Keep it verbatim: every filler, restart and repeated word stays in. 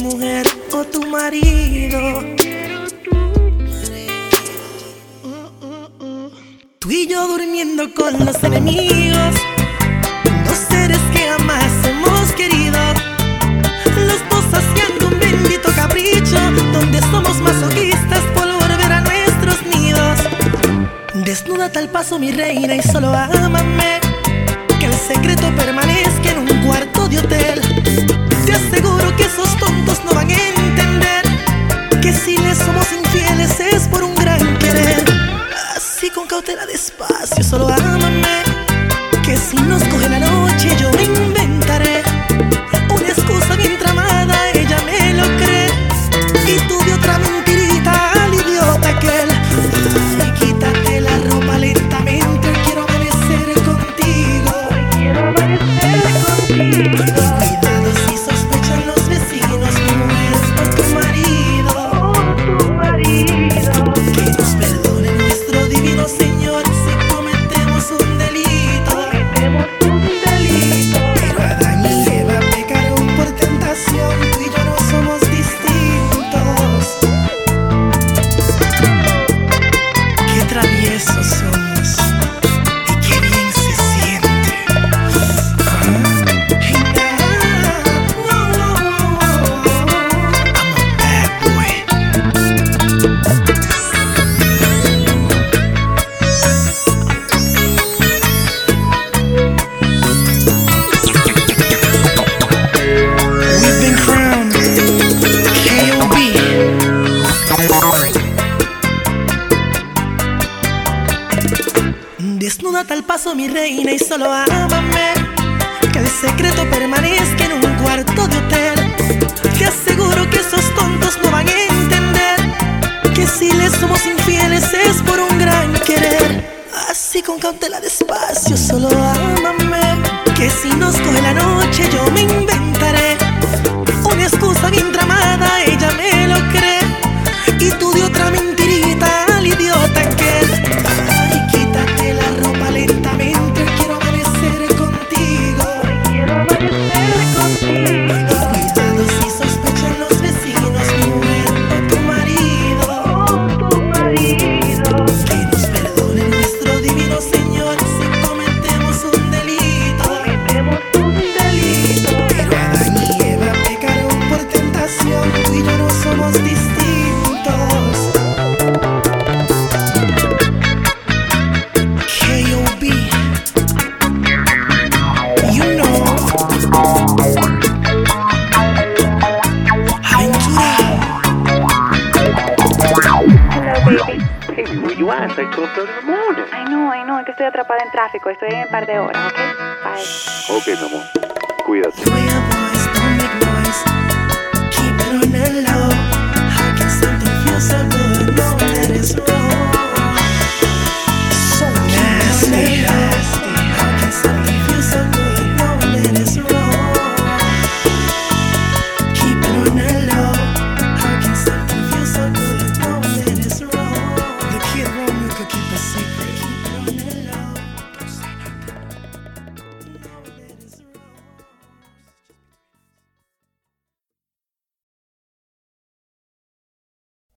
mujer o tu marido. Tú y yo durmiendo con los enemigos, dos seres que jamás hemos querido. Los dos haciendo un bendito capricho, donde somos masoquistas por volver a nuestros nidos. Desnúdate al paso, mi reina, y solo ámame. Que el secreto permanezca en un cuarto de hotel. Te aseguro que esos tontos no van a entender que si les somos infieles es por un gran querer. Así con cautela, despacio, solo ámame. Que si nos coge la noche yo me inventaré una excusa bien tramada, ella me lo cree. Y tú de otra mentirita al idiota aquel. Ay, quítate la ropa lentamente, quiero amanecer contigo. Quiero amanecer contigo. Cuidado si sospechan los vecinos, mi mujer o tu marido. O tu marido. Que nos perdone nuestro divino Señor si cometemos un delito. Cometemos un delito. Pero Adán y Eva pecaron por tentación, tú y yo no somos distintos. Qué traviesos somos y qué bien se siente. Hey, now, I'm a bad boy. We've been crowned K O B. Desnúdate al paso, mi reina, y solo ámame. Que el secreto permanezca en un cuarto de hotel. Te aseguro que esos tontos no van a entender que si les somos infieles es por un gran querer. Así con cautela, despacio, solo ámame. Que si nos coge la noche yo me inventaré una excusa bien tramada, ella me lo cree. Y tú de otra mentirita al idiota aquel. Ay, quítate la ropa lentamente, quiero amanecer contigo. Quiero amanecer contigo. Cuidado si sospechan los vecinos, mi mujer o tu marido. O tu marido. Que nos perdone nuestro divino Señor si cometemos un delito. Cometemos un delito. Pero Adán y Eva pecaron por tentación, tú y yo no somos distintos. K O B, you know. Aventura. Hello, baby. Baby, where you at? It's like twelve thirty in the morning. I know, I know, es que estoy atrapada en tráfico. Estoy en un par de horas, ¿ok? Bye. Ok, mi amor. Cuídate. Your voice, don't make noise. Keep it on the low.